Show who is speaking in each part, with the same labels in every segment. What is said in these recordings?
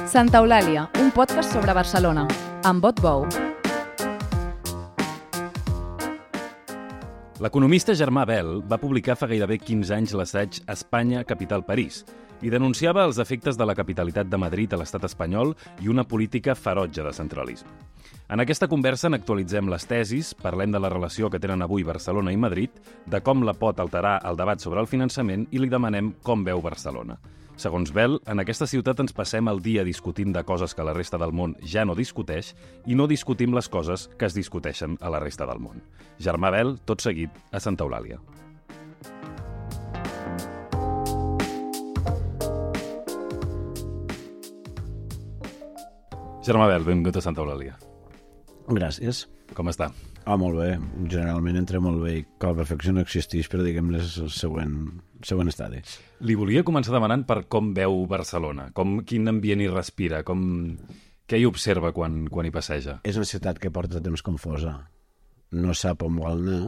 Speaker 1: Santa Eulàlia, un podcast sobre Barcelona, amb Bot Bou.
Speaker 2: L'economista Germà Bel va publicar fa gairebé 15 anys l'assaig Espanya, capital París i denunciava els efectes de la capitalitat de Madrid a l'estat espanyol i una política ferotge de centralisme. En aquesta conversa n'actualitzem les tesis, parlem de la relació que tenen avui Barcelona i Madrid, de com la pot alterar el debat sobre el finançament i li demanem com veu Barcelona. Segons Bel, en aquesta ciutat ens passem el dia discutint de coses que la resta del món ja no discuteix i no discutim les coses que es discuteixen a la resta del món. Germà Bel, tot seguit, a Santa Eulàlia. Germà Bel, benvingut a Santa Eulàlia.
Speaker 3: Gràcies.
Speaker 2: Com està?
Speaker 3: Molt bé. Generalment entra molt bé. Que la perfecció no existeix, però diguem-ne és el següent estadi.
Speaker 2: Li volia començar demanant per com veu Barcelona, quin ambient hi respira, què hi observa quan hi passeja.
Speaker 3: És una ciutat que porta temps confosa. No sap on vol anar.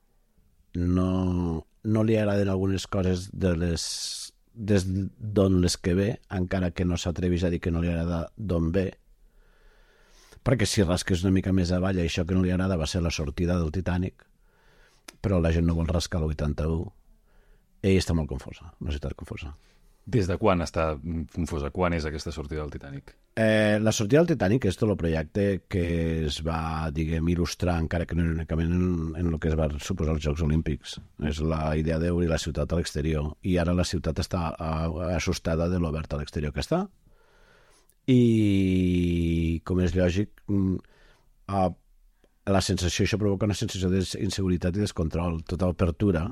Speaker 3: No li agraden algunes coses des d'on les que ve, encara que no s'atreveix a dir que no li agrada d'on ve. Perquè si rasques una mica més avall, això que no li agrada va ser la sortida del Titanic, però la gent no vol rascar el 81. Ell està molt confosa, una ciutat confosa.
Speaker 2: Des de quan està confosa? Quan és aquesta sortida del Titanic?
Speaker 3: La sortida del Titanic és tot el projecte que es va, diguem, il·lustrar, encara que no únicament en el que es va suposar els Jocs Olímpics. És la idea d'obrir la ciutat a l'exterior, i ara la ciutat està assustada de l'obert a l'exterior que està. I, com és lògic, la sensació, això provoca una sensació d'inseguretat i descontrol, tota apertura,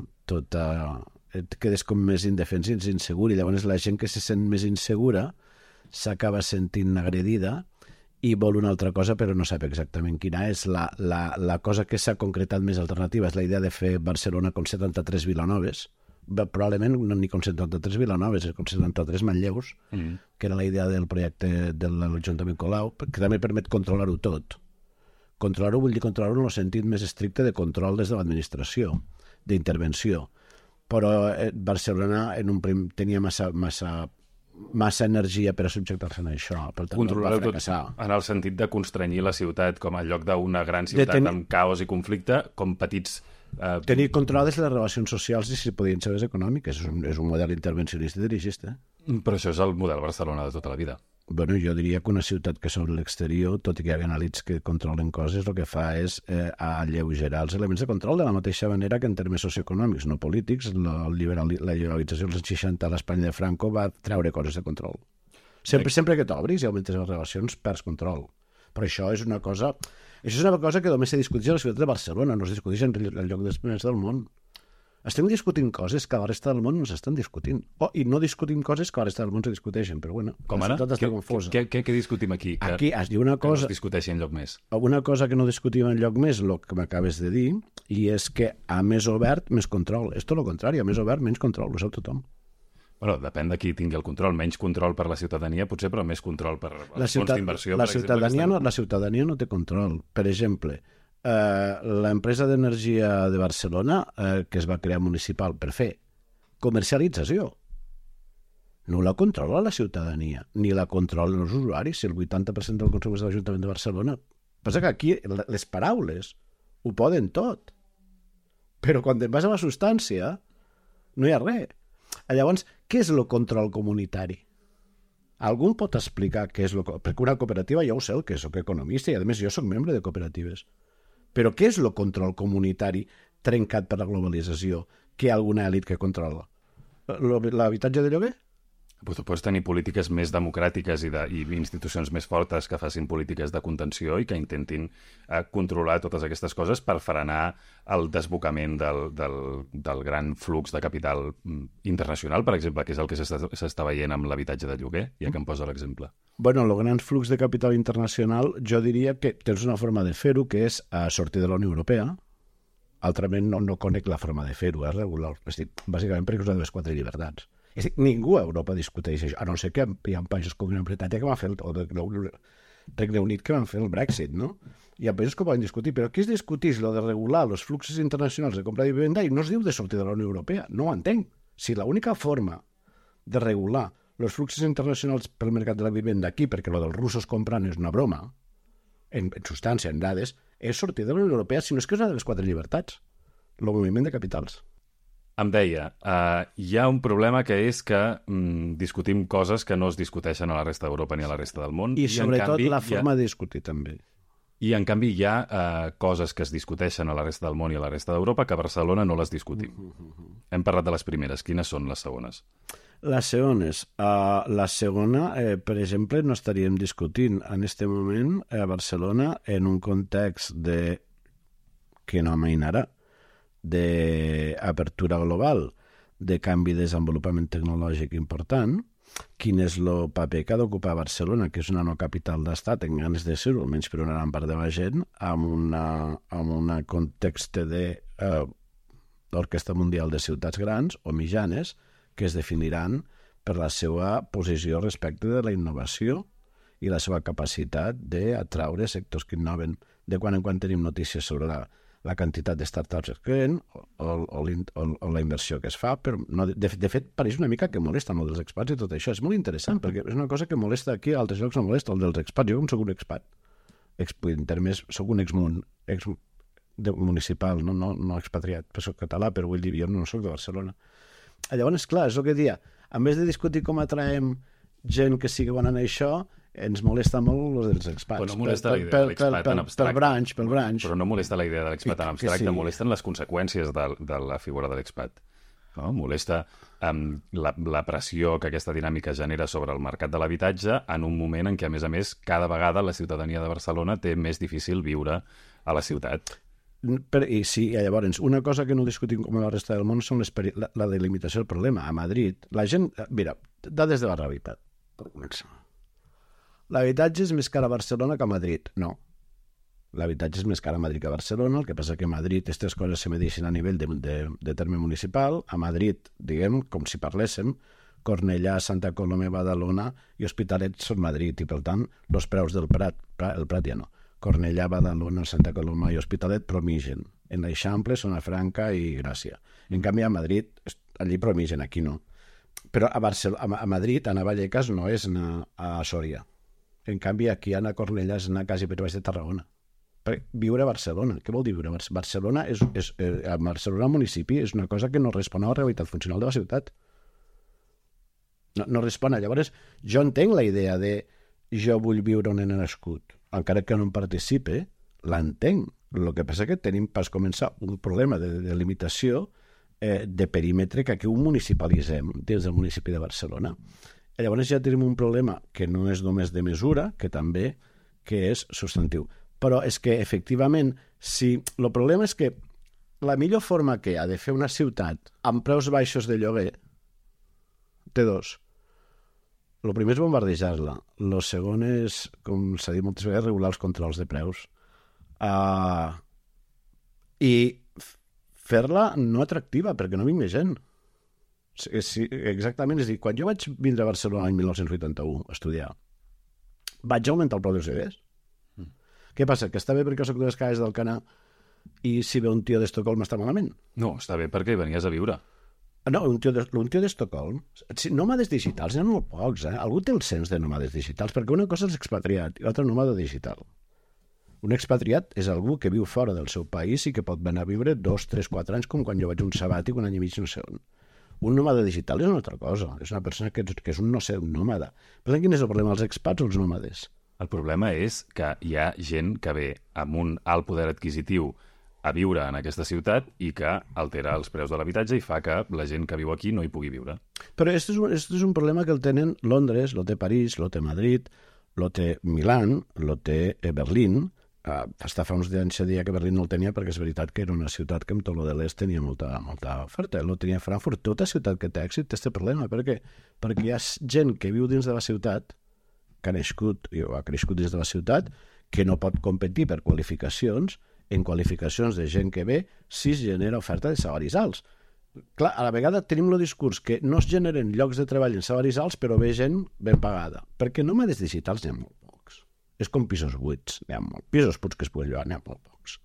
Speaker 3: et quedes com més indefens i insegur, i llavors la gent que se sent més insegura s'acaba sentint agredida i vol una altra cosa, però no sap exactament quina és. La cosa que s'ha concretat més alternativa és la idea de fer Barcelona com 73 Vilanoves, probablement no ni com 73 Vilanoves, com 73 Manlleus, que era la idea del projecte de l'Ajuntament Colau, que també permet controlar-ho tot. Controlar-ho vull dir controlar-ho en el sentit més estricte de control des de l'administració, d'intervenció. Però Barcelona tenia massa energia per a subjectar-se a això. Per tant,
Speaker 2: controlar-ho tot en el sentit de constranyir la ciutat com a lloc d'una gran ciutat amb caos i conflicte, com petits...
Speaker 3: Tenir controlades les relacions socials i si podien ser les econòmiques. És un model intervencionista i dirigista.
Speaker 2: Però això és el model Barcelona de tota la vida.
Speaker 3: Bueno, jo diria que una ciutat que sobre l'exterior, tot i que hi ha anàlits que controlen coses, el que fa és alleugerar els elements de control de la mateixa manera que en termes socioeconòmics, no polítics, la liberalització dels anys 60 a l'Espanya de Franco va treure coses de control. Sempre que t'obris i augmentes les relacions, perds control. Però això és una cosa que només se discuteix a la ciutat de Barcelona, no es discuteix en el lloc dels primers del món. Estem discutint coses que a la resta del món no s'estan discutint. I no discutim coses que a la resta del món se discuteixen, però bueno,
Speaker 2: com
Speaker 3: la
Speaker 2: ara?
Speaker 3: ciutat està confosa.
Speaker 2: Què discutim aquí?
Speaker 3: Aquí es diu una cosa...
Speaker 2: Que no es discuteixi enlloc més.
Speaker 3: Una cosa que no discutim enlloc més, el que m'acabes de dir, i és que a més obert, més control. És tot el contrari, a més obert, menys control, ho sap tothom.
Speaker 2: Bueno, depèn de qui tingui el control. Menys control per la ciutadania, potser, però més control per els fons d'inversió.
Speaker 3: La ciutadania no té control. Per exemple, l'empresa d'energia de Barcelona, que es va crear municipal per fer comercialització, no la controla la ciutadania, ni la controlen els usuaris, si el 80% del consum és de l'Ajuntament de Barcelona. Passa que aquí les paraules ho poden tot, però quan et vas a la substància no hi ha res. Llavors, què és el control comunitari? Algú pot explicar què és perquè una cooperativa ja ho sé, que soc economista i a més jo soc membre de cooperatives. Però què és el control comunitari trencat per la globalització que hi ha alguna elit que controla? L'habitatge de lloguer?
Speaker 2: Pots tenir polítiques més democràtiques i institucions més fortes que facin polítiques de contenció i que intentin controlar totes aquestes coses per frenar el desbocament del gran flux de capital internacional, per exemple, que és el que s'està veient amb l'habitatge de lloguer, ja que em posa l'exemple.
Speaker 3: Bueno, el gran flux de capital internacional, jo diria que tens una forma de fer-ho, que és sortir de la Unió Europea. Altrament no conec la forma de fer-ho, regular. Bàsicament perquè us ha de les 4 llibertats. És a dir, ningú a Europa discuteix això, a no ser que hi ha països com Gran Bretanya que van fer o Regne Unit que van fer el Brexit, no? Hi ha països que poden discutir, però aquí es discuteix lo de regular els fluxos internacionals de compra i venda i no es diu de sortir de la Unió Europea, no ho entenc. Si l'única forma de regular els fluxos internacionals pel mercat de la vivenda aquí, perquè el dels russos comprant és una broma, en substància, en dades, és sortir de la Unió Europea, si no és que és una de les 4 llibertats, el moviment de capitals.
Speaker 2: Em deia, hi ha un problema que és que discutim coses que no es discuteixen a la resta d'Europa ni a la resta del món.
Speaker 3: I sobretot la forma de discutir, també.
Speaker 2: I, en canvi, hi ha coses que es discuteixen a la resta del món i a la resta d'Europa que a Barcelona no les discutim. Hem parlat de les primeres. Quines són les segones?
Speaker 3: Les segones. La segona, per exemple, no estaríem discutint en aquest moment a Barcelona en un context de que no amainarà d'apertura global, de canvi de desenvolupament tecnològic important, quin és el paper que ha d'ocupar Barcelona, que és una no capital d'estat, en ganes de ser-ho, almenys per una gran part de la gent, amb un context d'orquestra mundial de ciutats grans o mitjanes que es definiran per la seva posició respecte de la innovació i la seva capacitat d'atraure sectors que innoven. De quan en quan tenim notícies sobre la quantitat de startups que creen o la inversió que es fa, però no, de fet pareix una mica que molesta el dels expats i tot això. És molt interessant, perquè és una cosa que molesta aquí, a altres llocs no molesta, el dels expats. Jo com soc un expat, en termes, soc un municipal, no expatriat, però soc català, però vull dir, jo no soc de Barcelona. Llavors, clar, és el que dia, en vez de discutir com atraem gent que sigui bona en això, ens molesta molt els dels expats.
Speaker 2: Però no molesta la idea de l'expat en abstracte.
Speaker 3: Pel branch.
Speaker 2: Però no molesta la idea de l'expat en abstracte, molesten les conseqüències de la figura de l'expat. No? Molesta la pressió que aquesta dinàmica genera sobre el mercat de l'habitatge en un moment en què, a més, cada vegada la ciutadania de Barcelona té més difícil viure a la ciutat.
Speaker 3: I sí, llavors, una cosa que no discutim com a la resta del món són la delimitació del problema. A Madrid, la gent... Mira, dades de la realitat, per començar. L'habitatge és més car a Barcelona que a Madrid. No. L'habitatge és més car a Madrid que a Barcelona, el que passa que a Madrid aquestes coses se medeixen a nivell de terme municipal. A Madrid, diguem, com si parléssim, Cornellà, Santa Coloma, Badalona i Hospitalet són Madrid, i per tant, els preus del Prat, el Prat ja no, Cornellà, Badalona, Santa Coloma i Hospitalet promigen. En l'Eixample, Zona Franca i Gràcia. En canvi, a Madrid, allí promigen, aquí no. Però a Madrid, anar a Vallecas no és anar a Sòria. En canvi, aquí anar a Cornellà és anar quasi per baix de Tarragona. Viure a Barcelona. Què vol dir viure a Barcelona? A Barcelona municipi és una cosa que no respon a la realitat funcional de la ciutat. No respon. Llavors, jo entenc la idea de jo vull viure on he nascut. Encara que no en participe, l'entenc. El que passa que tenim pas començar un problema de limitació de perímetre que aquí ho municipalitzem des del municipi de Barcelona. Llavors ja tenim un problema que no és només de mesura, que també que és substantiu. Però és que, efectivament, el problema és que la millor forma que ha de fer una ciutat amb preus baixos de lloguer té dos. El primer és bombardejar-la. El segon és, com s'ha dit moltes vegades, regular els controls de preus. I fer-la no atractiva, perquè no vingui gent. Sí, exactament, és a dir, quan jo vaig vindre a Barcelona l'any 1981 a estudiar, vaig augmentar el preu dels lloguers. Què passa? Que està bé perquè soc de les cases d'Alcanar i si ve un tio d'Estocolm està malament?
Speaker 2: No, està bé perquè hi venies a viure.
Speaker 3: No, un tio d'Estocolm... Nòmades digitals n'hi ha molt pocs, eh? Algú té el cens de nòmades digitals, perquè una cosa és expatriat i l'altra nòmada digital. Un expatriat és algú que viu fora del seu país i que pot venir a viure 2, 3, 4 anys, com quan jo vaig un sabàtic, un any i mig, no sé on. Un nòmada digital és una altra cosa. És una persona que és un, no sé, un nòmada. Però quin és el problema, els expats o els nòmades?
Speaker 2: El problema és que hi ha gent que ve amb un alt poder adquisitiu a viure en aquesta ciutat i que altera els preus de l'habitatge i fa que la gent que viu aquí no hi pugui viure.
Speaker 3: Però aquest és un problema que el tenen Londres, lo té París, lo té Madrid, lo té Milán, lo té Berlín. Hasta fa uns anys se deia que Berlín no el tenia perquè és veritat que era una ciutat que amb tot lo de l'est tenia molta oferta. Lo tenia Frankfurt. Tota ciutat que té èxit té aquest problema. Per què? Perquè hi ha gent que viu dins de la ciutat, que ha nascut o ha crescut dins de la ciutat, que no pot competir per qualificacions en qualificacions de gent que ve si es genera oferta de salaris alts. Clar, a la vegada tenim el discurs que no es generen llocs de treball en salaris alts, però ve gent ben pagada. Perquè nòmades digitals n'hi ha molt pocs. És com pisos buits. N'hi ha molt. Pisos buits que es poden llogar, n'hi ha molt pocs.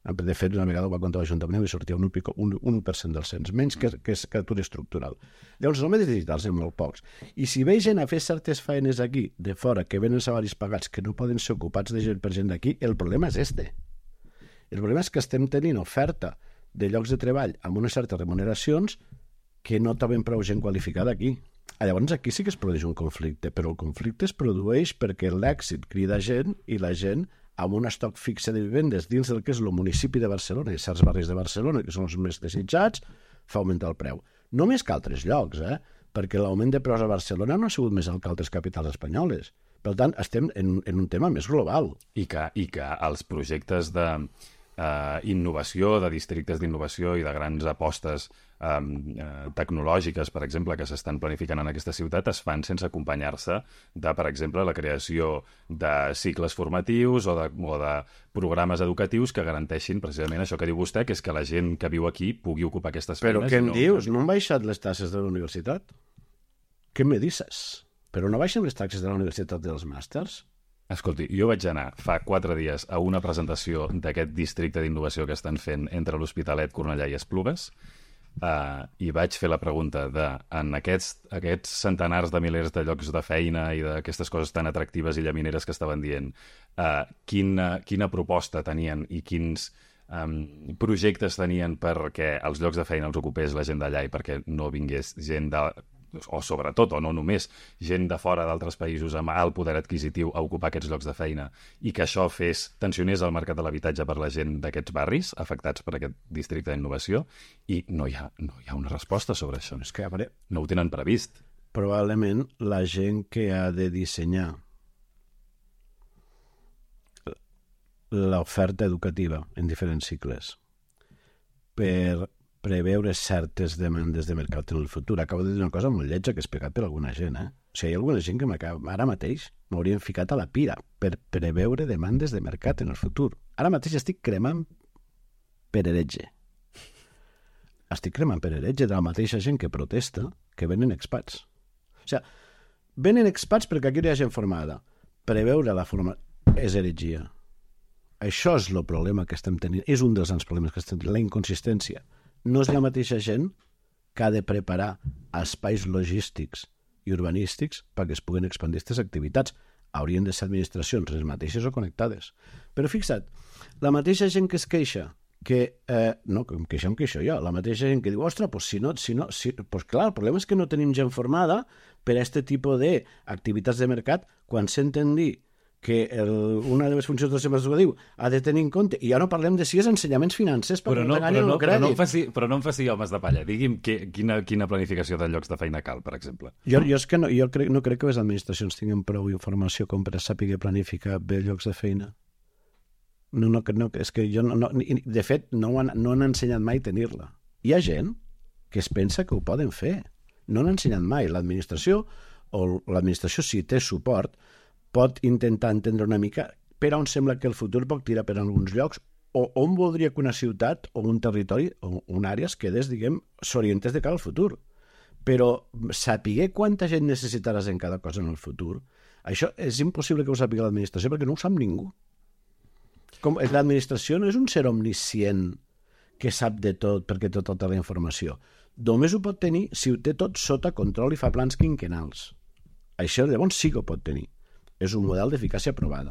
Speaker 3: De fet, una vegada ho va contar l'Ajuntament i sortia un 1% del cens, menys que és atur estructural. Llavors, els nòmades digitals són molt pocs. I si ve gent a fer certes feines aquí, de fora, que venen salaris pagats, que no poden ser ocupats de gent per gent d'aquí, el problema és este. El problema és que estem tenint oferta de llocs de treball amb unes certes remuneracions que no troben prou gent qualificada aquí. Llavors aquí sí que es produeix un conflicte, però el conflicte es produeix perquè l'èxit crida gent i la gent amb un estoc fixe de vivendes dins del que és el municipi de Barcelona i certs barris de Barcelona, que són els més desitjats, fa augmentar el preu. No més que altres llocs, perquè l'augment de preus a Barcelona no ha sigut més alt que altres capitals espanyoles. Per tant, estem en un tema més global.
Speaker 2: I que els projectes de innovació, de districtes d'innovació i de grans apostes tecnològiques, per exemple, que s'estan planificant en aquesta ciutat, es fan sense acompanyar-se de, per exemple, la creació de cicles formatius o de programes educatius que garanteixin precisament això que diu vostè, que és que la gent que viu aquí pugui ocupar aquestes feines.
Speaker 3: Però què em dius? No han baixat les taxes de la universitat? Què me dices? Però no baixen les taxes de la universitat dels màsters?
Speaker 2: Escolti, jo vaig anar fa 4 dies a una presentació d'aquest districte d'innovació que estan fent entre l'Hospitalet, Cornellà i Esplugues, i vaig fer la pregunta de, en aquests centenars de milers de llocs de feina i d'aquestes coses tan atractives i llamineres que estaven dient, quina proposta tenien i quins projectes tenien perquè els llocs de feina els ocupés la gent d'allà i perquè no vingués gent o sobretot, o no només, gent de fora d'altres països amb alt poder adquisitiu a ocupar aquests llocs de feina i que això tensionés el mercat de l'habitatge per la gent d'aquests barris afectats per aquest districte d'innovació, i no hi ha una resposta sobre això.
Speaker 3: És que
Speaker 2: no ho tenen previst.
Speaker 3: Probablement la gent que ha de dissenyar l'oferta educativa en diferents cicles per preveure certes demandes de mercat en el futur. Acabo de dir una cosa molt lletja que he explicat per alguna gent. O sigui, hi ha alguna gent que ara mateix m'haurien ficat a la pira per preveure demandes de mercat en el futur. Ara mateix estic cremant per heretge. Estic cremant per heretge de la mateixa gent que protesta que venen expats. O sigui, venen expats perquè aquí no hi ha gent formada. Preveure la formació és heretgia. Això és el problema que estem tenint. És un dels grans problemes que estem tenint, la inconsistència. No és la mateixa gent que ha de preparar espais logístics i urbanístics perquè es puguen expandir aquestes activitats. Haurien de ser administracions les mateixes o connectades. Però fixa't, la mateixa gent que es queixa, no, que em queixo jo, la mateixa gent que diu, ostres, pues clar, el problema és que no tenim gent formada per a aquest tipus d'activitats de mercat quan senten dir que una de les funcions del sistema educatiu ha de tenir en compte, i ja no parlem de si és ensenyaments financers
Speaker 2: però no em faci homes de palla. Digui'm quina planificació de llocs de feina cal, per exemple.
Speaker 3: Jo no crec que les administracions tinguin prou informació com per saber planificar bé llocs de feina. No, és que de fet no han ensenyat mai tenir-la. Hi ha gent que es pensa que ho poden fer. No han ensenyat mai. L'administració si té suport pot intentar entendre una mica per on sembla que el futur pot tirar per alguns llocs o on voldria que una ciutat o un territori o una àrea es quedés, s'orientés de cara al futur. Però saber quanta gent necessitaràs en cada cosa en el futur, això és impossible que ho sàpiga l'administració perquè no ho sap ningú. L'administració no és un ser omniscient que sap de tot perquè té tota la informació. Només ho pot tenir si ho té tot sota control i fa plans quinquennals. Això llavors sí que ho pot tenir. És un model d'eficàcia provada.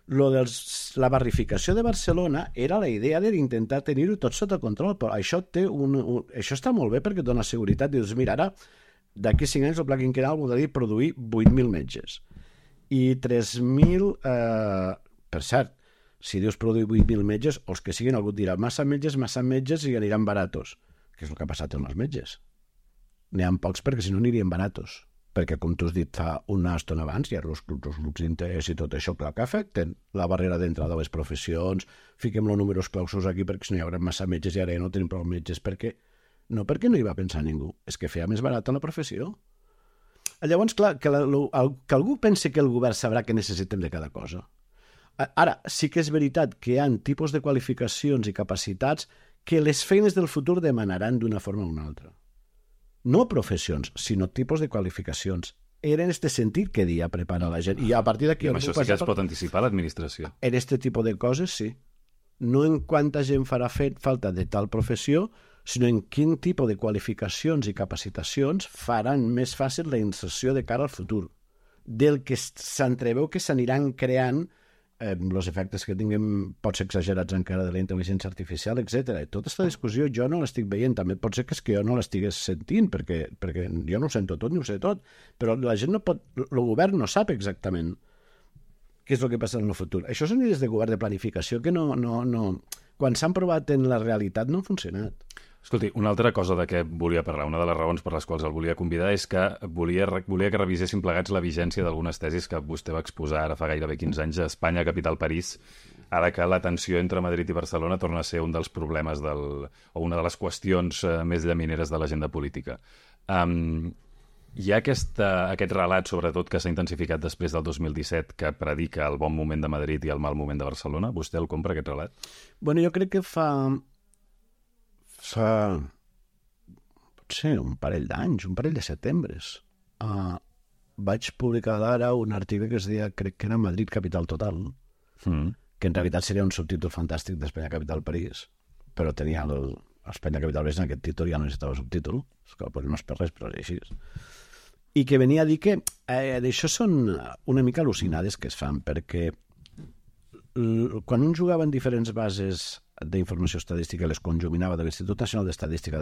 Speaker 3: La barrificació de Barcelona era la idea d'intentar tenir-ho tot sota control, però això està molt bé perquè dona seguretat. Dius, mira, ara, d'aquí 5 anys el pla quinquennal voldrà dir produir 8.000 metges. I 3.000... per cert, si dius produir 8.000 metges, els que siguin, algú dirà massa metges i aniran baratos, que és el que ha passat amb els metges. N'hi ha pocs perquè si no anirien baratos. Perquè, com tu has dit fa una estona abans, hi ha els grups d'interès i tot això, clar, que afecten la barrera d'entrada a les professions, fiquem els números clausos aquí perquè si no hi haurà massa metges i ara ja no tenim prou metges, perquè no hi va pensar ningú, és que feia més barata la professió. Llavors, clar, que algú pense que el govern sabrà què necessitem de cada cosa. Ara, sí que és veritat que hi ha tipus de qualificacions i capacitats que les feines del futur demanaran d'una forma o una altra. No professions, sinó tipus de qualificacions. Era en aquest sentit que dia prepara la gent. I a partir d'aquí...
Speaker 2: I amb això sí que es pot anticipar l'administració.
Speaker 3: En aquest tipus de coses, sí. no en quanta gent farà falta de tal professió, sinó en quin tipus de qualificacions i capacitacions faran més fàcil la inserció de cara al futur. Del que s'entreveu que s'aniran creant els efectes que tinguem pot ser exagerats encara de la intel·ligència artificial, etc. Tota aquesta discussió jo no l'estic veient, també pot ser que és que jo no l'estigués sentint, perquè jo no ho sento tot ni ho sé tot, però la gent no pot, el govern no sap exactament què és el que passa en el futur. Això són idees de govern de planificació que no quan s'han provat en la realitat no han funcionat.
Speaker 2: Escolti, una altra cosa de què volia parlar, una de les raons per les quals el volia convidar és que volia que reviséssim plegats la vigència d'algunes tesis que vostè va exposar ara fa gairebé 15 anys a Espanya, capital París, ara que la tensió entre Madrid i Barcelona torna a ser un dels problemes o una de les qüestions més llamineres de l'agenda política. Hi ha aquest relat, sobretot, que s'ha intensificat després del 2017, que predica el bon moment de Madrid i el mal moment de Barcelona. Vostè el compra, aquest relat?
Speaker 3: Bueno, jo crec que fa potser un parell d'anys, un parell de setembres, vaig publicar ara un article que es deia, crec que era Madrid Capital Total, que en realitat seria un subtítol fantàstic d'Espanya Capital París, però tenia l'Espanya Capital París en aquest títol, ja no necessitava subtítol, és que no és per res, però és així. I que venia a dir que això són una mica al·lucinades que es fan, perquè quan un jugava en diferents bases d'informació estadística, les conjuminava de l'Institut Nacional d'Estadística,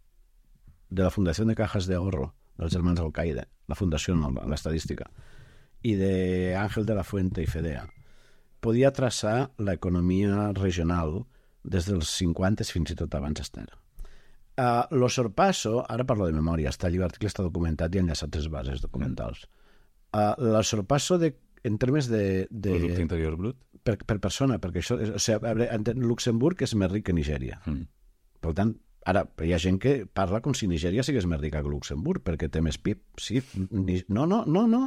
Speaker 3: de la Fundació de Cajas de Ahorro, dels germans Alcaide, la fundació, no, l'estadística, i d'Àngel de la Fuente i Fedea, podia traçar l'economia regional des dels 50 fins i tot abans d'estar. Lo sorpasso, ara parlo de memòria, està allí, l'article està documentat i enllaçat a tres bases documentals. Lo sorpasso en termes de
Speaker 2: Producte interior brut?
Speaker 3: Per persona, perquè això, Luxemburg és més ric que Nigèria. Per tant, ara, hi ha gent que parla com si Nigèria sigués més rica que Luxemburg, perquè té més PIB. Sí, no.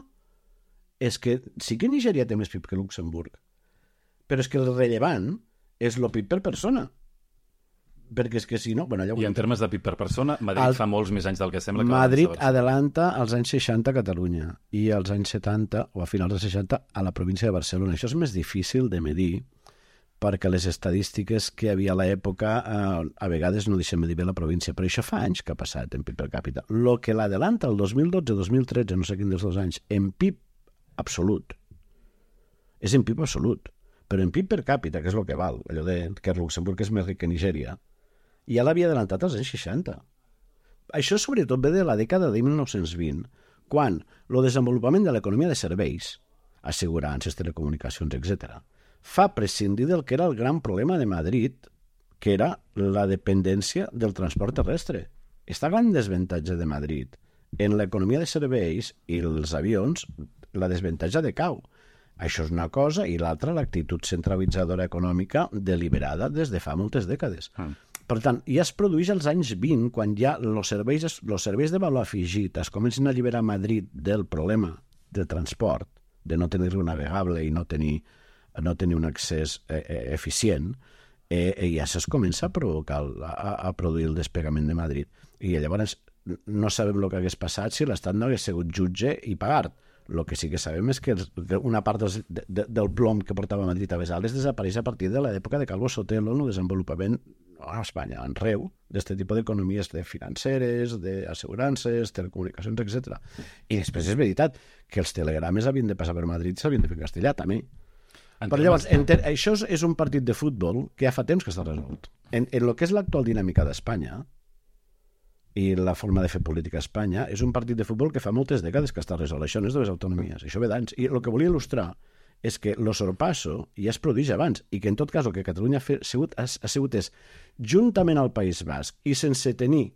Speaker 3: És que sí que Nigèria té més PIB que Luxemburg, però és que el rellevant és el PIB per persona. Perquè és que si no... Bueno,
Speaker 2: I en termes de PIB per persona, Madrid fa molts més anys del que sembla que
Speaker 3: Madrid adelanta als anys 60 a Catalunya i als anys 70 o a finals dels 60 a la província de Barcelona. Això és més difícil de medir perquè les estadístiques que hi havia a l'època a vegades no deixen medir bé la província, però això fa anys que ha passat en PIB per càpita. Lo que l'adelanta el 2012-2013, no sé quin dels 2 anys, en PIB absolut, és en PIB absolut, però en PIB per càpita, que és el que val, allò de que Luxemburg és més ric que Nigèria, ja l'havia adelantat als anys 60. Això sobretot ve de la dècada de 1920, quan el desenvolupament de l'economia de serveis, assegurances, telecomunicacions, etc., fa prescindir del que era el gran problema de Madrid, que era la dependència del transport terrestre. Està gran desavantatge de Madrid en l'economia de serveis i els avions, la desavantatge decau. Això és una cosa, i l'altra, l'actitud centralitzadora econòmica deliberada des de fa moltes dècades. Per tant, ja es produeix als anys 20, quan ja els serveis de valor afegit es comencen a alliberar a Madrid del problema del transport, de no tenir-lo navegable i no tenir un accés eficient, ja es comença a provocar, a produir el despegament de Madrid. I llavors no sabem el que hagués passat si l'Estat no hagués sigut jutge i pagat. El que sí que sabem és que una part del plom que portava Madrid a Besales desapareix a partir de l'època de Calvo Sotelo en el desenvolupament a Espanya, en Reu, d'aquest tipus d'economies financeres, d'assegurances, telecomunicacions, etc. I després és veritat que els telegrames havien de passar per Madrid i s'havien de fer en castellà, també. Però llavors, això és un partit de futbol que ja fa temps que està resolt. En el que és l'actual dinàmica d'Espanya i la forma de fer política a Espanya, és un partit de futbol que fa moltes dècades que està resolt. Això no és de les autonomies, això ve d'anys. I el que volia il·lustrar és que el sorpasso ja es produeix abans i que en tot cas el que Catalunya ha sigut és, juntament al País Basc i sense tenir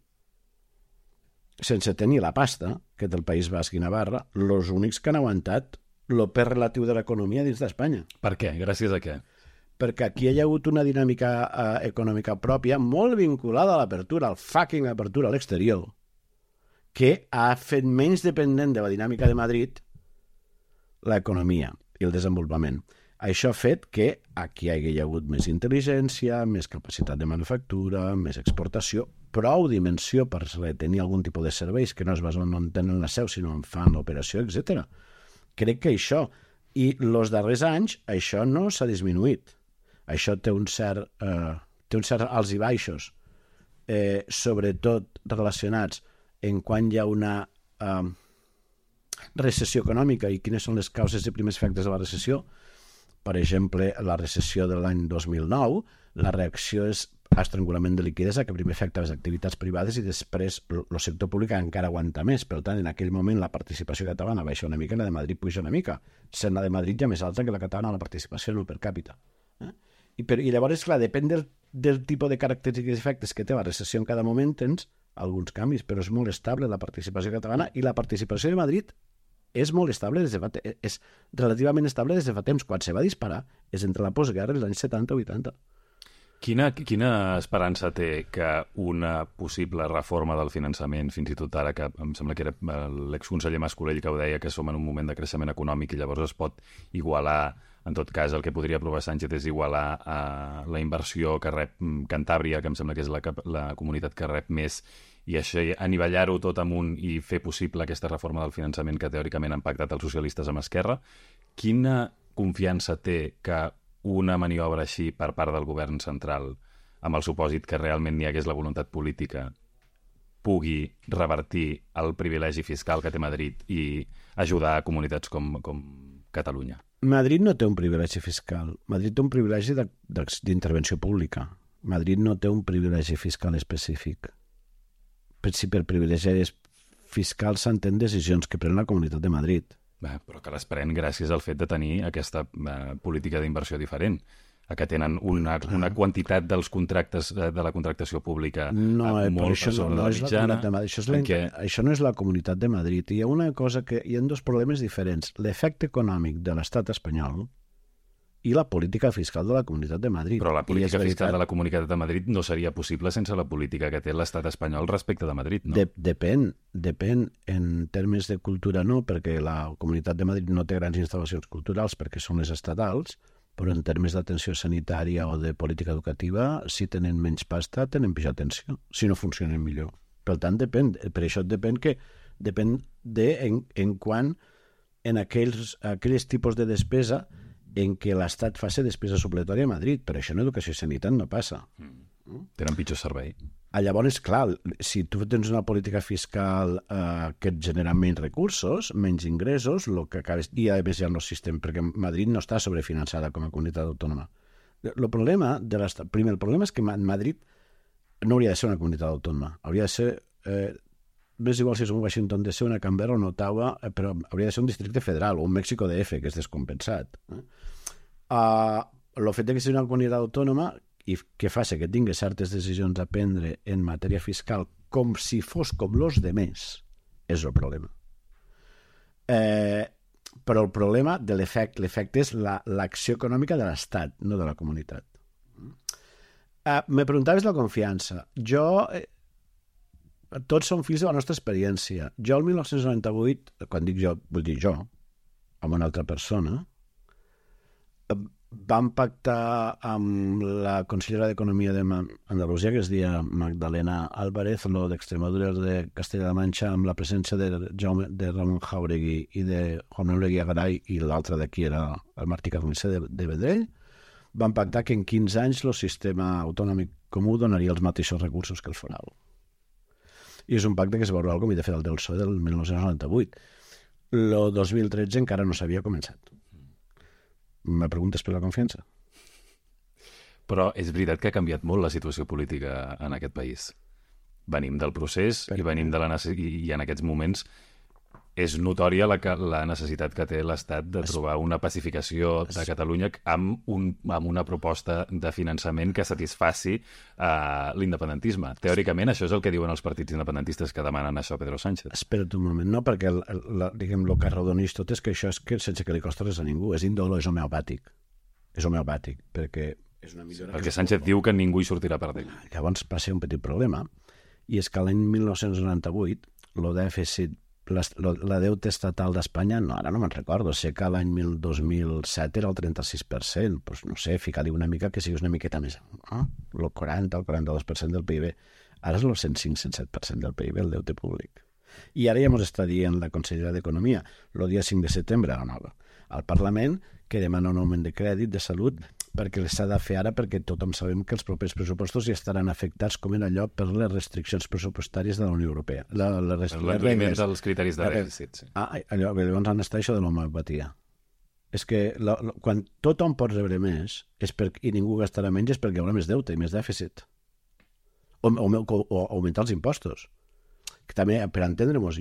Speaker 3: la pasta que té el País Basc i Navarra, els únics que han aguantat el pes relatiu de l'economia dins d'Espanya.
Speaker 2: Per què? Gràcies a què?
Speaker 3: Perquè aquí hi ha hagut una dinàmica econòmica pròpia molt vinculada a l'apertura, al fucking apertura a l'exterior, que ha fet menys dependent de la dinàmica de Madrid l'economia i el desenvolupament. Això ha fet que aquí hi ha hagut més intel·ligència, més capacitat de manufactura, més exportació, prou dimensió per tenir algun tipus de serveis que no es basen en tenen la seu, sinó en fan l'operació, etc. Crec que això, i els darrers anys, això no s'ha disminuït. Això té un cert alts i baixos, sobretot relacionats en quan hi ha una recessió econòmica i quines són les causes i primers efectes de la recessió. Per exemple, la recessió de l'any 2009, la reacció és estrangulament de liquiditat, que primer afecta les activitats privades i després el sector públic encara aguanta més. Per tant, en aquell moment la participació catalana baixa una mica i la de Madrid puja una mica. Sent la de Madrid ja més alta que la catalana, la participació no per càpita. I llavors, clar, depèn del tipus de característiques i efectes que té la recessió en cada moment, tens alguns canvis, però és molt estable la participació catalana i la participació de Madrid és molt estable, és relativament estable des de fa temps. Quan se va disparar és entre la postguerra i els anys 70 o 80.
Speaker 2: Quina esperança té que una possible reforma del finançament, fins i tot ara, que em sembla que era l'exconseller Mas-Colell que ho deia, que som en un moment de creixement econòmic i llavors es pot igualar, en tot cas el que podria aprovar Sánchez és igualar la inversió que rep Cantàbria, que em sembla que és la comunitat que rep més, i això anivellar-ho tot amunt i fer possible aquesta reforma del finançament que teòricament han pactat els socialistes amb Esquerra. Quina confiança té que una maniobra així per part del govern central, amb el supòsit que realment n'hi hagués la voluntat política, pugui revertir el privilegi fiscal que té Madrid i ajudar a comunitats com Catalunya?
Speaker 3: Madrid no té un privilegi fiscal. Madrid té un privilegi d'intervenció pública. Madrid no té un privilegi fiscal específic. Si per privilegi fiscal s'entén decisions que pren la Comunitat de Madrid.
Speaker 2: Però que les pren gràcies al fet de tenir aquesta política d'inversió diferent, que tenen una quantitat dels contractes de la contractació pública molt per sobre de la mitjana.
Speaker 3: Això no és la Comunitat de Madrid. Hi ha una cosa que hi ha dos problemes diferents. L'efecte econòmic de l'estat espanyol i la política fiscal de la Comunitat de Madrid.
Speaker 2: Però la política fiscal de la Comunitat de Madrid no seria possible sense la política que té l'estat espanyol respecte de Madrid, no?
Speaker 3: Depèn. En termes de cultura no, perquè la Comunitat de Madrid no té grans instal·lacions culturals perquè són les estatals, però en termes d'atenció sanitària o de política educativa, si tenen menys pasta, tenen pitjor atenció, si no funcionen millor. Per tant, depèn. Per això depèn en quant en aquells tipus de despesa en què l'Estat faci despesa supletòria a Madrid. Per això en educació i sanitat no passa.
Speaker 2: Tenen pitjor servei.
Speaker 3: Llavors, clar, si tu tens una política fiscal que et genera menys recursos, menys ingressos, i a més hi ha el sistema, perquè Madrid no està sobrefinançada com a comunitat autònoma. El problema és que Madrid no hauria de ser una comunitat autònoma. Hauria de ser, més igual si és un Washington DC, una Canberra o una Ottawa, però hauria de ser un districte federal o un Mèxico DF, que és descompensat. El fet que sigui una comunitat autònoma i que faci que tingui certes decisions a prendre en matèria fiscal com si fos com los demés és el problema. Però el problema de l'efecte és l'acció econòmica de l'Estat, no de la comunitat. Me preguntaves la confiança. Tots som fills de la nostra experiència. Jo el 1998, quan dic jo, vull dir jo, amb una altra persona, vam pactar amb la consellera d'Economia d'Andalusia, que es deia Magdalena Álvarez, lo d'Extremadura de Castella-La Manxa, amb la presència de Ramon Jáuregui i de Juan Manuel Garay, i l'altre d'aquí era el Martí Carnicer de Vendrell. Vam pactar que en 15 anys el sistema autonòmic comú donaria els mateixos recursos que el foral. I és un pacte que es veurà com hi de fer el del PSOE del 1998. El 2013 encara no s'havia començat. Me preguntes per la confiança?
Speaker 2: Però és veritat que ha canviat molt la situació política en aquest país. Venim del procés i venim de i en aquests moments és notòria la necessitat que té l'Estat de trobar una pacificació de Catalunya amb una proposta de finançament que satisfaci l'independentisme. Teòricament, això és el que diuen els partits independentistes que demanen això a Pedro Sánchez.
Speaker 3: Espera't un moment, no? Perquè el que arrodoneix tot és que això és que sense que li costa res a ningú. És índolo, és homeopàtic. És homeopàtic, perquè és una millora...
Speaker 2: Perquè Sánchez diu que ningú hi sortirà perdent.
Speaker 3: Llavors passa un petit problema, i és que l'any 1998 el dèficit, la deute estatal d'Espanya, no, ara no me'n recordo, sé que l'any 2007 era el 36%, doncs no sé, ficar-li una mica que sigui una miqueta més, el 40, el 42% del PIB. Ara és el 105-107% del PIB, el deute públic. I ara ja ens està dient la consellera d'Economia, el dia 5 de setembre, al Parlament, que demana un augment de crèdit de salut perquè s'ha de fer ara, perquè tothom sabem que els propers pressupostos ja estaran afectats, com en allò, per les restriccions pressupostàries de la Unió Europea.
Speaker 2: L'aclariment dels criteris de dèficit. Sí.
Speaker 3: Allò, llavors han estat això de l'homeopatia. És que quan tothom pot rebre més i ningú gastarà menys és perquè hi haurà més deute i més dèficit. O augmentar els impostos. Que també, per entendre-nos,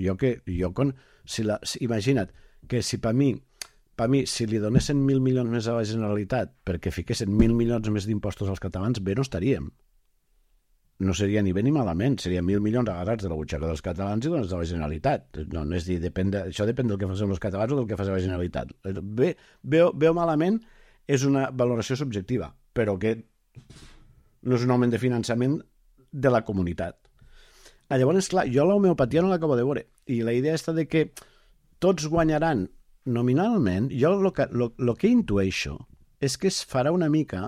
Speaker 3: imagina't que si per mi, si li donessin 1.000 milions més a la Generalitat perquè fiquessin 1.000 milions més d'impostos als catalans, bé no estaríem. No seria ni bé ni malament, serien 1.000 milions agarrats de la butxaca dels catalans i de la Generalitat. No, és dir, això depèn del que facin els catalans o del que faci la Generalitat. Bé o malament és una valoració subjectiva, però que no és un augment de finançament de la comunitat. Llavors, clar, jo l'homeopatia no l'acabo de veure, i la idea està de que tots guanyaran nominalment. Jo el que intueixo és que es farà una mica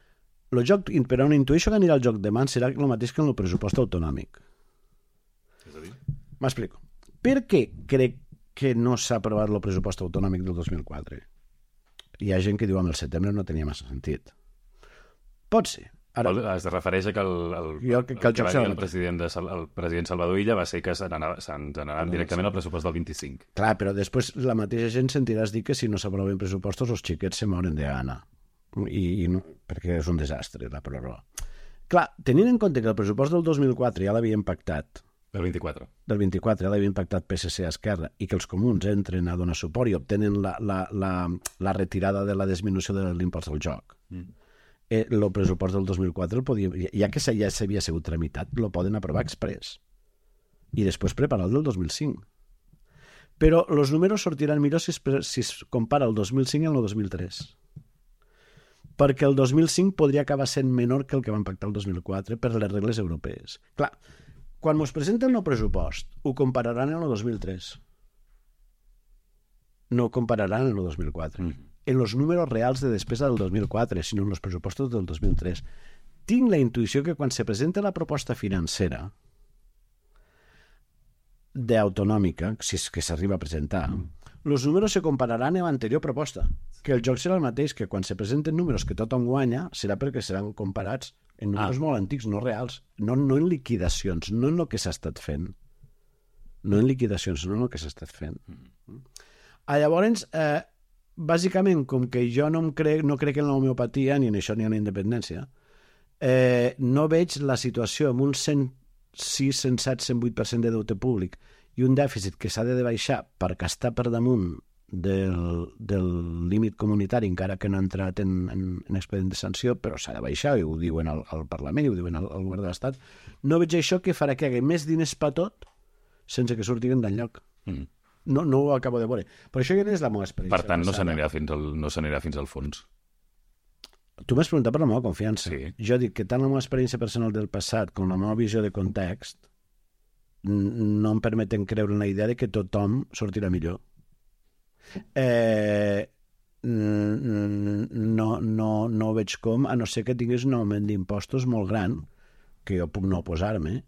Speaker 3: però intueixo que anirà al joc de mans serà el mateix que en el pressupost autonòmic.
Speaker 2: És a dir?
Speaker 3: M'explico. Per què crec que no s'ha aprovat el pressupost autonòmic del 2004? Hi ha gent que diu que el setembre no tenia massa sentit. Pot ser.
Speaker 2: Ara, es refereix a que el president Salvador Illa va ser que se'n anaran directament al pressupost del 25.
Speaker 3: Clar, però després la mateixa gent sentiràs dir que si no s'aproven pressupostos els xiquets se moren de gana. I no, perquè és un desastre la pròrroga. Clar, tenint en compte que el pressupost del 2004 ja l'havia impactat
Speaker 2: del 24
Speaker 3: ja l'havia impactat PSC a Esquerra i que els comuns entren a donar suport i obtenen la retirada de la disminució de l'impost al joc. El pressupost del 2004 ja que ja s'havia sigut tramitat, el poden aprovar express i després preparar el del 2005. Però els números sortiran millor si es compara el 2005 amb el 2003, perquè el 2005 podria acabar sent menor que el que van pactar el 2004 per les regles europees. Clar, quan ens presenten el pressupost ho compararan amb el 2003, no ho compararan amb el 2004 en els números reals de despesa del 2004, sinó en els pressupostos del 2003. Tinc la intuïció que quan se presenta la proposta financera d'autonòmica, si és que s'arriba a presentar, els números se compararan amb l'anterior proposta, que el joc serà el mateix, que quan se presenten números que tothom guanya serà perquè seran comparats en números molt antics, no reals, no en liquidacions, no en el que s'ha estat fent. No en liquidacions, no en el que s'ha estat fent. Llavors, bàsicament, com que jo no crec en l'homeopatia, ni en això ni en la independència, no veig la situació amb un 106, 107, 108% de deute públic i un dèficit que s'ha de baixar per estar per damunt del límit comunitari, encara que no ha entrat en expedient de sanció, però s'ha de baixar, i ho diuen al Parlament, i ho diuen al govern de l'Estat. No veig això que farà que hi hagi més diners per tot sense que surtin d'enlloc. No ho acabo de veure. Però això ja no és la meva experiència.
Speaker 2: Per tant, no s'anirà fins al fons.
Speaker 3: Tu m'has preguntat per la meva confiança.
Speaker 2: Sí.
Speaker 3: Jo dic que tant la meva experiència personal del passat com la meva visió de context no em permeten creure en la idea de que tothom sortirà millor. No veig com, a no ser que tingués un augment d'impostos molt gran, que jo puc no oposar-me,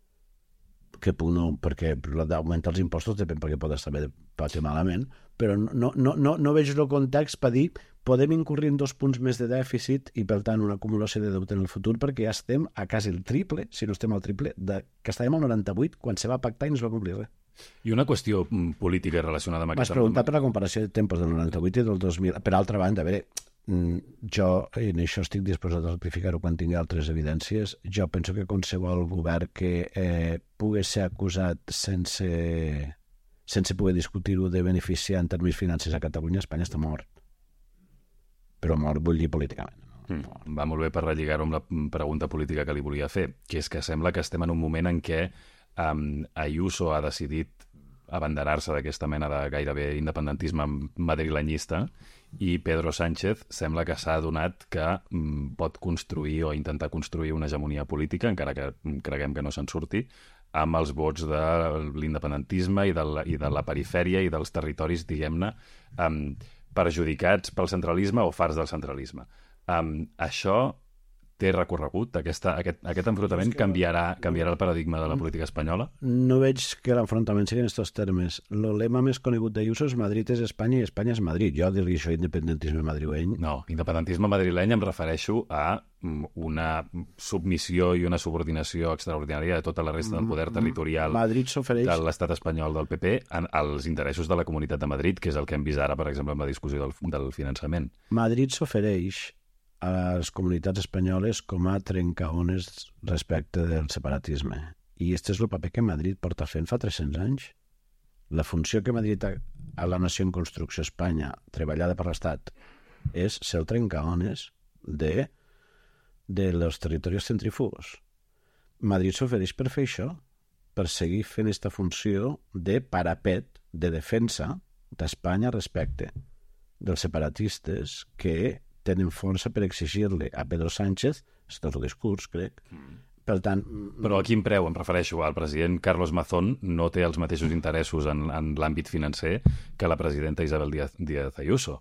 Speaker 3: perquè d'augmentar els impostos depèn perquè pot estar bé, pot ser malament, però no veig el context per dir podem incurrir en 2 punts més de dèficit i per tant una acumulació de deute en el futur, perquè ja estem a quasi el triple, si no estem al triple, que estàvem al 98 quan se va pactar i no es va complir res.
Speaker 2: I una qüestió política relacionada amb
Speaker 3: aquesta... M'has preguntat per la comparació de tempos del 98 i del 2000. Per altra banda, a veure, jo en això estic disposat a simplificar-ho quan tingui altres evidències. Jo penso que qualsevol govern que pugui ser acusat sense poder discutir-ho de beneficiar en termes financers a Catalunya, Espanya està mort. Però mort vull dir políticament.
Speaker 2: Va molt bé per relligar-ho amb la pregunta política que li volia fer, que és que sembla que estem en un moment en què Ayuso ha decidit abanderar-se d'aquesta mena de gairebé independentisme madrilanyista i Pedro Sánchez sembla que s'ha adonat que pot construir o intentar construir una hegemonia política, encara que creguem que no se'n surti, amb els vots de l'independentisme i de la perifèria i dels territoris, diguem-ne, perjudicats pel centralisme o farts del centralisme. Això té recorregut? Aquest enfrontament canviarà el paradigma de la política espanyola?
Speaker 3: No veig que l'enfrontament sigui en aquests termes. El lema més conegut d'Ayuso és Madrid és Espanya i Espanya és Madrid. Jo diria això independentisme madrileny.
Speaker 2: No, independentisme madrileny em refereixo a una submissió i una subordinació extraordinària de tota la resta del poder territorial de l'estat espanyol del PP als interessos de la Comunitat de Madrid, que és el que hem vist ara, per exemple, amb la discussió del finançament.
Speaker 3: Madrid s'ofereix a les comunitats espanyoles com a trencaones respecte del separatisme. I este és el paper que Madrid porta fent fa 300 anys. La funció que Madrid a la nació en construcció Espanya, treballada per l'Estat, és ser el trencaones de los territoris centrífugos. Madrid s'ofereix per fer això, per seguir fent aquesta funció de parapet, de defensa d'Espanya respecte dels separatistes que tenen força per exigir-li a Pedro Sánchez, és tot el discurs, crec. Per tant...
Speaker 2: Però a quin preu? Em refereixo al president Carlos Mazón, no té els mateixos interessos en l'àmbit financer que la presidenta Isabel Díaz Ayuso,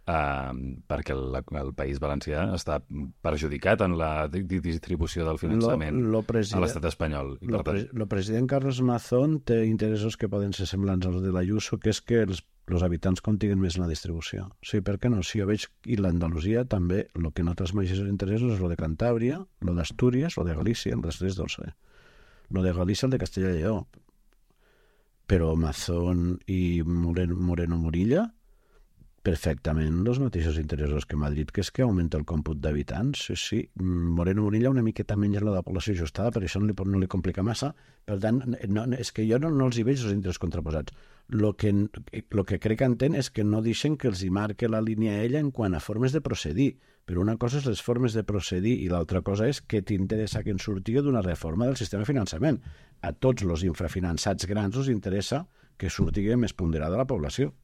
Speaker 2: perquè el País Valencià està perjudicat en la distribució del finançament a l'estat espanyol.
Speaker 3: El president Carlos Mazón té interessos que poden ser semblants als de l'Ayuso, que és que els habitants contiguen més en la distribució. Sí, per què no? Si jo veig, i l'Andalusia també, el que no transmeix els interessos és el de Cantàbria, el d'Astúries, el de Galícia, el d'Astúries dolça. El de Galícia, el de Castella i Lleó. Però Mazón i Moreno Morilla perfectament els mateixos interessos que Madrid, que és que augmenta el còmput d'habitants. Sí. Moreno Morilla una miqueta menys la població ajustada, per això no li complica massa. Per tant, és que jo no els hi veig els interessos contraposats. El que crec que entén és que no deixen que els hi marque la línia a ella en quant a formes de procedir. Però una cosa és les formes de procedir i l'altra cosa és que t'interessa que en surti d'una reforma del sistema de finançament. A tots els infrafinançats grans els interessa que surti més ponderada la població.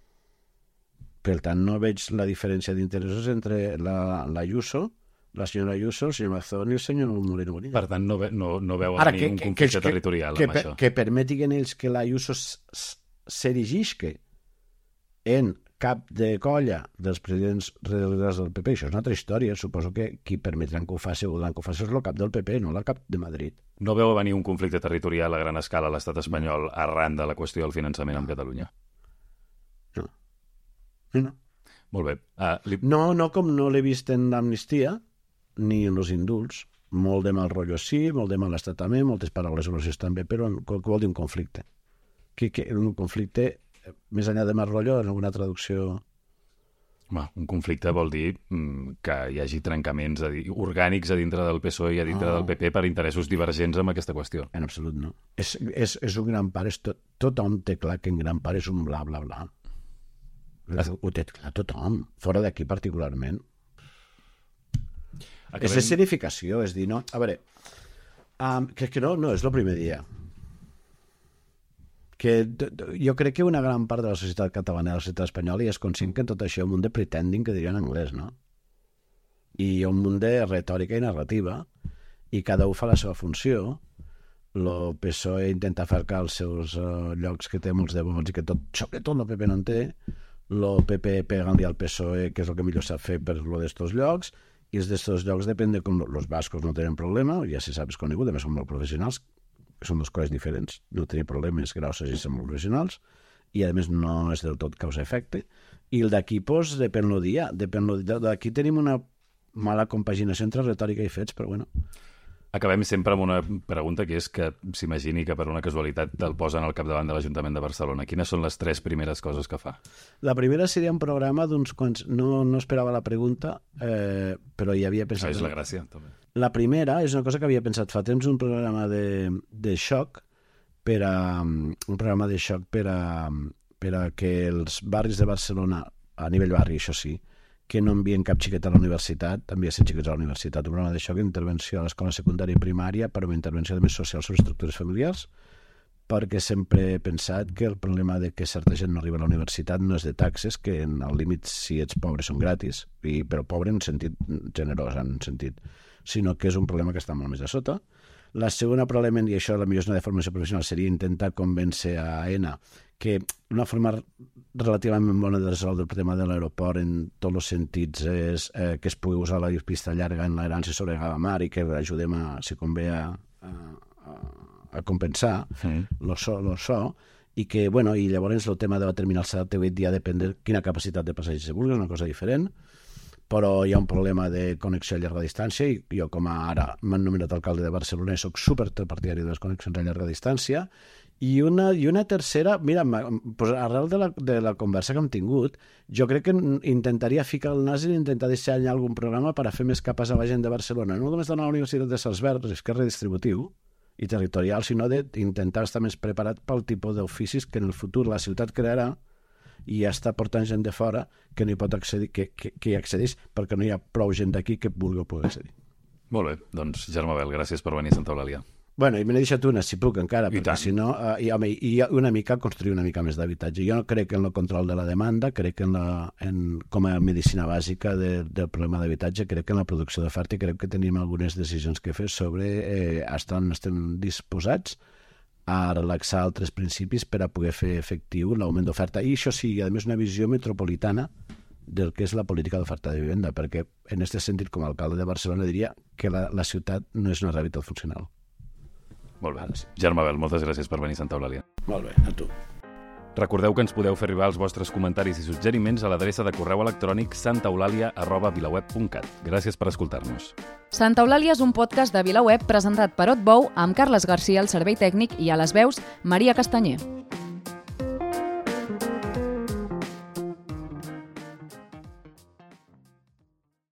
Speaker 3: Per tant, no veig la diferència d'interessos entre l'Ayuso, la senyora Ayuso, el senyor Mazón i el senyor Moreno Morilla.
Speaker 2: Per tant, no veu un conflicte territorial amb això.
Speaker 3: Que permetin ells que l'Ayuso s'erigisca en cap de colla dels presidents del PP. Això és una altra història. Suposo que qui permetran que ho faci o voldran que ho faci és el cap del PP, no el cap de Madrid.
Speaker 2: No veu venir un conflicte territorial a gran escala a l'estat espanyol arran de la qüestió del finançament amb Catalunya?
Speaker 3: No.
Speaker 2: Molt bé.
Speaker 3: No com no l'he vist en l'amnistia ni en els indults. Molt de mal rotllo sí, molt de mal estat també, moltes paraules grosses també, però què vol dir un conflicte? Un conflicte, més enllà de mal rotllo, en alguna traducció...
Speaker 2: Home, un conflicte vol dir que hi hagi trencaments orgànics a dintre del PSOE i a dintre del PP per interessos divergents amb aquesta qüestió.
Speaker 3: En absolut no. És un gran part, tothom té clar que en gran part és un bla bla bla. Ho té clar tothom, fora d'aquí particularment. És escenificació, és dir, no... A veure, crec que no és el primer dia. Jo crec que una gran part de la societat catalana i la societat espanyola és conscient que en tot això hi ha un munt de pretending, que diria en anglès, no? I hi ha un munt de retòrica i narrativa, i cada un fa la seva funció. El PSOE intenta afarcar els seus llocs que té molts de vots i que sobretot el PP no en té. El PP pegant-li al PSOE, que és el que millor sap fer per lo d'estos llocs, i els d'estos llocs depèn de com els bascos no tenen problema, ja se sap, és conegut, a més són molt professionals, que són dues coses diferents, no tenir problemes grossos i ser molt professionals, i a més no és del tot causa-efecte, i el d'aquí, doncs, depèn el dia, d'aquí tenim una mala compaginació entre retòrica i fets, però bueno...
Speaker 2: Acabem sempre amb una pregunta, que és que s'imagini que per una casualitat el posen al capdavant de l'Ajuntament de Barcelona. Quines són les 3 primeres coses que fa?
Speaker 3: La primera seria un programa d'uns quants... No esperava la pregunta, però hi havia pensat...
Speaker 2: Això és la gràcia, també.
Speaker 3: La primera és una cosa que havia pensat fa temps, un programa de xoc per a que els barris de Barcelona, a nivell barri, això sí, que no envien cap xiquet a la universitat, envien xiquets a la universitat. Un programa de xoc d'intervenció a l'escola secundària i primària per una intervenció de més social sobre estructures familiars, perquè sempre he pensat que el problema de que certa gent no arriba a la universitat no és de taxes, que al límit si ets pobre són gratis, però pobre en sentit generós, sinó que és un problema que està molt més a sota. La segona, probablement, i això potser és una de formació professional, seria intentar convèncer a AENA que una forma relativament bona de resoldre el problema de l'aeroport en tots els sentits és que es pugui usar la pista llarga en l'herència sobre Gavamar i que ajudem, si convé, a compensar el so, i que, bueno, i llavors el tema de la terminal satèl·lit ja depèn de quina capacitat de passatgers se vulgui, és una cosa diferent, però hi ha un problema de connexió a llarga distància i jo, com ara m'han nomenat alcalde de Barcelona, soc superpartidari de les connexions a llarga distància. I una tercera, mira, pues arrel de la conversa que hem tingut, jo crec que intentaria ficar el nas i intentar dissenyar algun programa per a fer més capaç a la gent de Barcelona, no només de la Universitat de Sals Verds, que és redistributiu i territorial, sinó d'intentar estar més preparat pel tipus d'oficis que en el futur la ciutat crearà i ja està portant gent de fora que no hi pot accedir, que hi accedeix perquè no hi ha prou gent d'aquí que vulgui poder accedir.
Speaker 2: Molt bé, doncs Germà Bel, gràcies per venir a Santa Eulàlia.
Speaker 3: Bueno, i me n'he deixat una, si puc encara, perquè si no, i una mica construir una mica més d'habitatge. Jo no crec en el control de la demanda, crec com a medicina bàsica del problema d'habitatge, crec en la producció d'oferta i crec que tenim algunes decisions que fer sobre hasta on estem disposats a relaxar altres principis per a poder fer efectiu l'augment d'oferta. I això sí, a més, una visió metropolitana del que és la política d'oferta de vivenda, perquè en aquest sentit, com a alcalde de Barcelona, diria que la ciutat no és una realitat funcional.
Speaker 2: Molt bé. Germà Bel, moltes gràcies per venir a Santa Eulàlia.
Speaker 3: Molt bé, a tu.
Speaker 2: Recordeu que ens podeu fer arribar els vostres comentaris i suggeriments a l'adreça de correu electrònic santaeulalia@vilaweb.cat. Gràcies per escoltar-nos.
Speaker 1: Santa Eulàlia és un podcast de VilaWeb presentat per Otbou amb Carles Garcia al servei tècnic i a les veus Maria Castanyer.